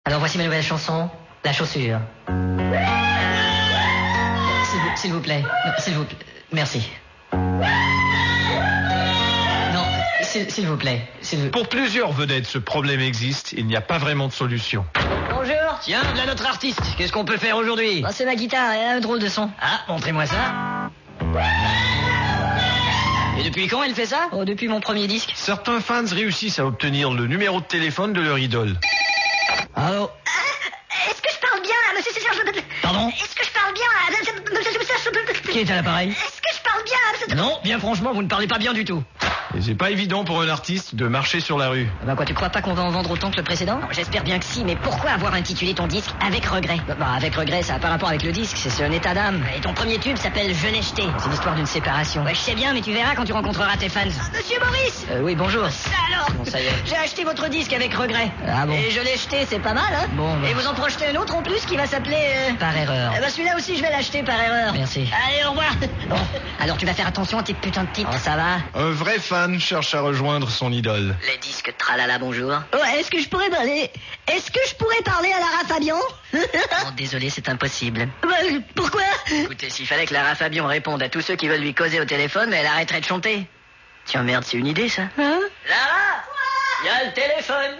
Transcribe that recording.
Alors voici ma nouvelle chanson, La chaussure. S'il vous plaît, merci. Non, s'il vous plaît, Pour plusieurs vedettes, ce problème existe. Il n'y a pas vraiment de solution. Bonjour. Tiens, là notre artiste. Qu'est-ce qu'on peut faire aujourd'hui? C'est ma guitare, elle a un drôle de son. Ah, montrez-moi ça. Et depuis quand elle fait ça? Oh, depuis mon premier disque. Certains fans réussissent à obtenir le numéro de téléphone de leur idole. Allô? Est-ce que je parle bien, là, monsieur Serge? Pardon? Est-ce que je parle bien, là, monsieur Serge? Qui est à l'appareil? Est-ce que je parle bien, là, monsieur... Non, bien franchement, vous ne parlez pas bien du tout. Et c'est pas évident pour un artiste de marcher sur la rue. Quoi, tu crois pas qu'on va en vendre autant que le précédent? J'espère bien que si, mais pourquoi avoir intitulé ton disque Avec regret? Avec regret, ça n'a pas rapport avec le disque, c'est un état d'âme. Et ton premier tube s'appelle Je l'ai jeté. C'est l'histoire d'une séparation. Ouais, je sais bien, mais tu verras quand tu rencontreras tes fans. Monsieur Maurice! Oui, bonjour. Ça alors? Bon, ça y est. J'ai acheté votre disque avec regret. Ah bon? Et je l'ai jeté, c'est pas mal, hein? Bon, bah. Et vous en projetez un autre en plus qui va s'appeler... Par erreur. Celui-là aussi, je vais l'acheter par erreur. Merci. Allez, au revoir. Bon, alors tu vas faire attention à tes putains de titres. Oh, ça va? Un vrai fan cherche à rejoindre son idole. Les disques tralala, bonjour. Ouais, est-ce que je pourrais parler à Lara Fabian? Non, désolé, c'est impossible. Pourquoi? Écoutez, s'il fallait que Lara Fabian réponde à tous ceux qui veulent lui causer au téléphone, elle arrêterait de chanter. Tiens, merde, c'est une idée, ça. Hein? Lara! Il y a le téléphone!